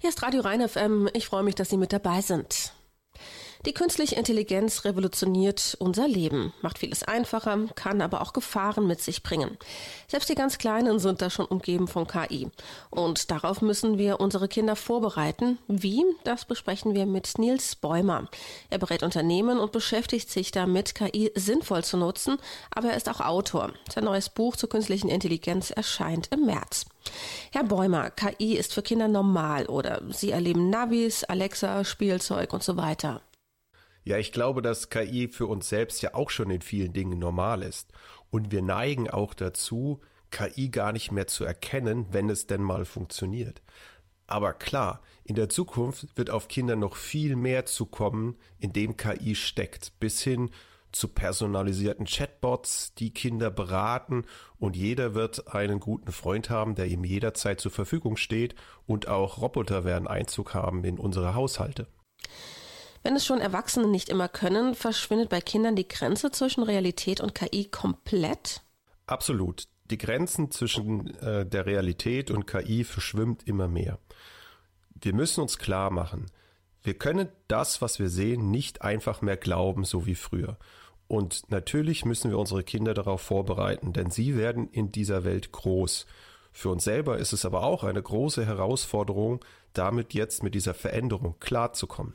Hier ist Radio Rhein FM. Ich freue mich, dass Sie mit dabei sind. Die künstliche Intelligenz revolutioniert unser Leben, macht vieles einfacher, kann aber auch Gefahren mit sich bringen. Selbst die ganz Kleinen sind da schon umgeben von KI. Und darauf müssen wir unsere Kinder vorbereiten. Wie? Das besprechen wir mit Nils Bäumer. Er berät Unternehmen und beschäftigt sich damit, KI sinnvoll zu nutzen, aber er ist auch Autor. Sein neues Buch zur künstlichen Intelligenz erscheint im März. Herr Bäumer, KI ist für Kinder normal oder sie erleben Navis, Alexa, Spielzeug und so weiter? Ja, ich glaube, dass KI für uns selbst ja auch schon in vielen Dingen normal ist. Und wir neigen auch dazu, KI gar nicht mehr zu erkennen, wenn es denn mal funktioniert. Aber klar, in der Zukunft wird auf Kinder noch viel mehr zukommen, in dem KI steckt, bis hin zu personalisierten Chatbots, die Kinder beraten, und jeder wird einen guten Freund haben, der ihm jederzeit zur Verfügung steht, und auch Roboter werden Einzug haben in unsere Haushalte. Wenn es schon Erwachsene nicht immer können, verschwindet bei Kindern die Grenze zwischen Realität und KI komplett? Absolut. Die Grenzen zwischen der Realität und KI verschwimmt immer mehr. Wir müssen uns klar machen, wir können das, was wir sehen, nicht einfach mehr glauben, so wie früher. Und natürlich müssen wir unsere Kinder darauf vorbereiten, denn sie werden in dieser Welt groß. Für uns selber ist es aber auch eine große Herausforderung, damit jetzt mit dieser Veränderung klarzukommen.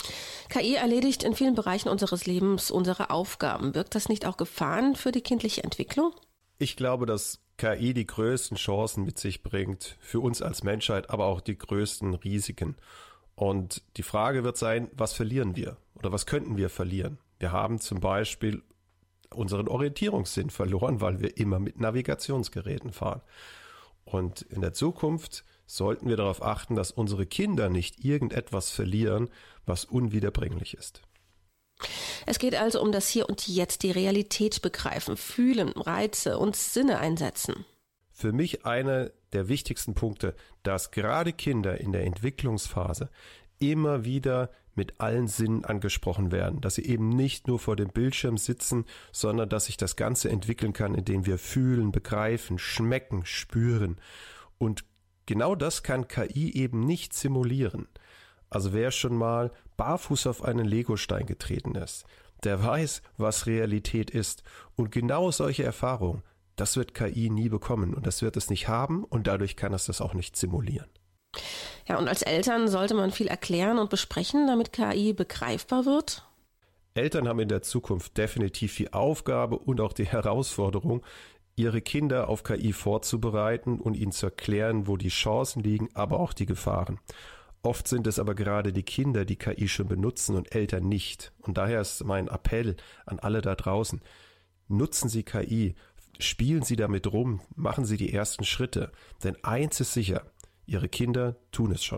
KI erledigt in vielen Bereichen unseres Lebens unsere Aufgaben. Birgt das nicht auch Gefahren für die kindliche Entwicklung? Ich glaube, dass KI die größten Chancen mit sich bringt, für uns als Menschheit, aber auch die größten Risiken. Und die Frage wird sein, was verlieren wir oder was könnten wir verlieren? Wir haben zum Beispiel unseren Orientierungssinn verloren, weil wir immer mit Navigationsgeräten fahren. Und in der Zukunft sollten wir darauf achten, dass unsere Kinder nicht irgendetwas verlieren, was unwiederbringlich ist. Es geht also um das Hier und Jetzt, die Realität begreifen, fühlen, Reize und Sinne einsetzen. Für mich einer der wichtigsten Punkte, dass gerade Kinder in der Entwicklungsphase immer wieder mit allen Sinnen angesprochen werden, dass sie eben nicht nur vor dem Bildschirm sitzen, sondern dass sich das Ganze entwickeln kann, indem wir fühlen, begreifen, schmecken, spüren. Und genau das kann KI eben nicht simulieren. Also wer schon mal barfuß auf einen Legostein getreten ist, der weiß, was Realität ist. Und genau solche Erfahrungen, das wird KI nie bekommen und das wird es nicht haben und dadurch kann es das auch nicht simulieren. Ja, und als Eltern sollte man viel erklären und besprechen, damit KI begreifbar wird? Eltern haben in der Zukunft definitiv die Aufgabe und auch die Herausforderung, ihre Kinder auf KI vorzubereiten und ihnen zu erklären, wo die Chancen liegen, aber auch die Gefahren. Oft sind es aber gerade die Kinder, die KI schon benutzen und Eltern nicht. Und daher ist mein Appell an alle da draußen: Nutzen Sie KI, spielen Sie damit rum, machen Sie die ersten Schritte. Denn eins ist sicher, Ihre Kinder tun es schon.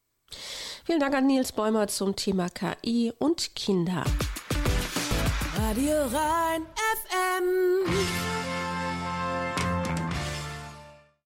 Vielen Dank an Nils Bäumer zum Thema KI und Kinder. Radio Rhein FM.